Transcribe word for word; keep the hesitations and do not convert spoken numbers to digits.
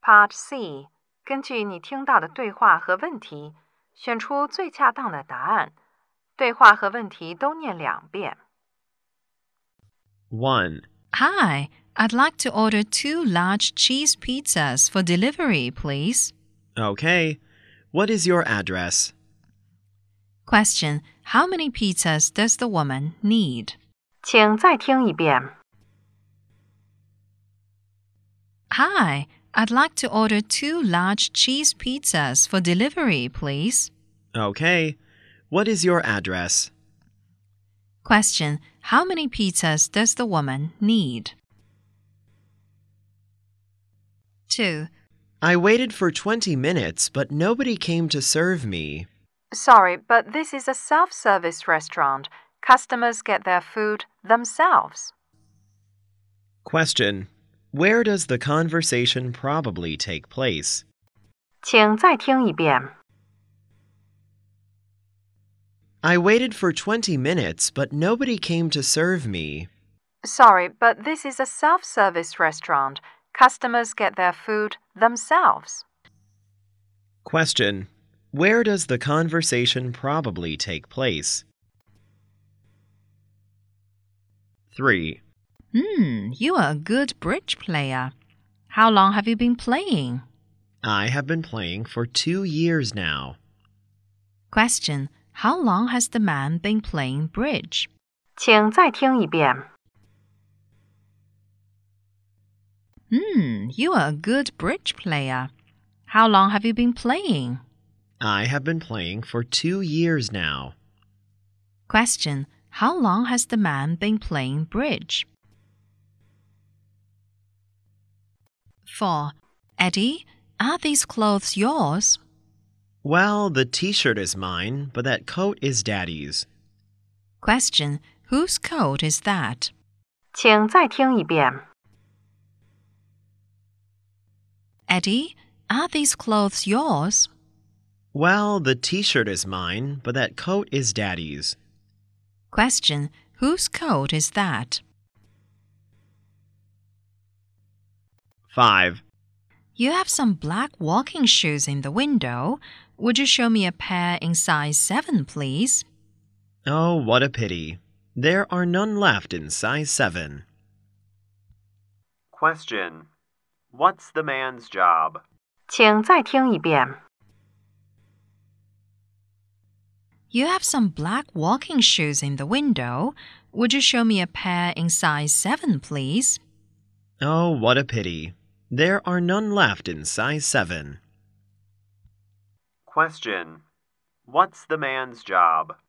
Part C， 根据你听到的对话和问题，选出最恰当的答案。对话和问题都念两遍。 one. Hi, I'd like to order two large cheese pizzas for delivery, please. Okay. What is your address? Question: How many pizzas does the woman need? 请再听一遍。 Hi, I'd like to order two large cheese pizzas for delivery, please. Okay. What is your address? Question: How many pizzas does the woman need? two. I waited for twenty minutes, but nobody came to serve me. Sorry, but this is a self-service restaurant. Customers get their food themselves. Question. Where does the conversation probably take place? 请再听一遍。 I waited for twenty minutes, but nobody came to serve me. Sorry, but this is a self-service restaurant. Customers get their food themselves. Question. Where does the conversation probably take place? three. Hmm, you are a good bridge player. How long have you been playing? I have been playing for two years now. Question: How long has the man been playing bridge? 请再听一遍。 Hmm, you are a good bridge player. How long have you been playing? I have been playing for two years now. Question: How long has the man been playing bridge? four. Eddie, are these clothes yours? Well, the t-shirt is mine, but that coat is Daddy's. Question: Whose coat is that? 请再听一遍。 Eddie, are these clothes yours? Well, the t-shirt is mine, but that coat is Daddy's. Question: Whose coat is that? five. You have some black walking shoes in the window. Would you show me a pair in size seven, please? Oh, what a pity. There are none left in size seven. Question. What's the man's job? 请再听一遍。 You have some black walking shoes in the window. Would you show me a pair in size seven, please? Oh, what a pity. There are none left in size seven. Question. What's the man's job?